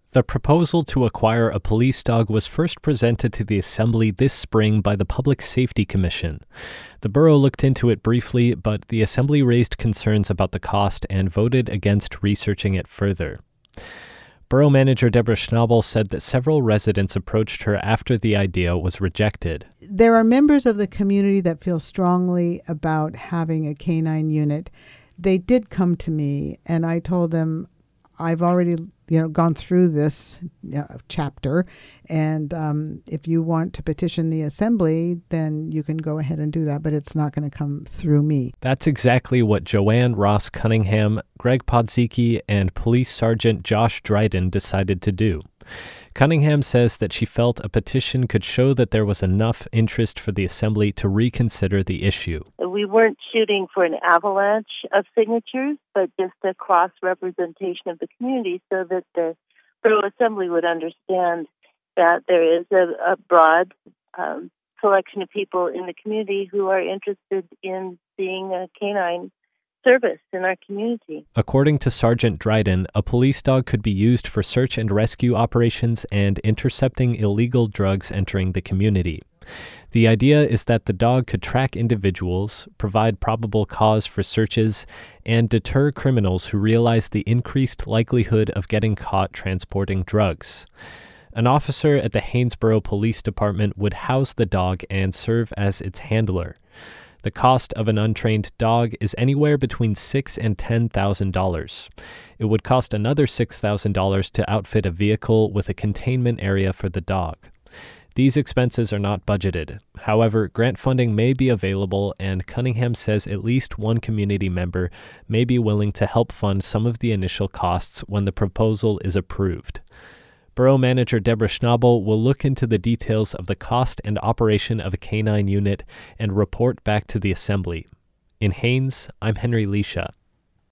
The proposal to acquire a police dog was first presented to the Assembly this spring by the Public Safety Commission. The borough looked into it briefly, but the Assembly raised concerns about the cost and voted against researching it further. Borough Manager Deborah Schnabel said that several residents approached her after the idea was rejected. There are members of the community that feel strongly about having a canine unit. They did come to me, and I told them, I've already gone through this chapter, and if you want to petition the Assembly, then you can go ahead and do that, but it's not going to come through me. That's exactly what Joanne Ross Cunningham, Greg Podzicki, and Police Sergeant Josh Dryden decided to do. Cunningham says that she felt a petition could show that there was enough interest for the Assembly to reconsider the issue. We weren't shooting for an avalanche of signatures, but just a cross-representation of the community so that the Borough Assembly would understand that there is a broad selection of people in the community who are interested in seeing a canine service in our community. According to Sergeant Dryden, a police dog could be used for search and rescue operations and intercepting illegal drugs entering the community. The idea is that the dog could track individuals, provide probable cause for searches, and deter criminals who realize the increased likelihood of getting caught transporting drugs. An officer at the Haynesboro Police Department would house the dog and serve as its handler. The cost of an untrained dog is anywhere between $6,000 and $10,000. It would cost another $6,000 to outfit a vehicle with a containment area for the dog. These expenses are not budgeted. However, grant funding may be available, and Cunningham says at least one community member may be willing to help fund some of the initial costs when the proposal is approved. Borough Manager Deborah Schnabel will look into the details of the cost and operation of a canine unit and report back to the Assembly. In Haines, I'm Henry Leisha.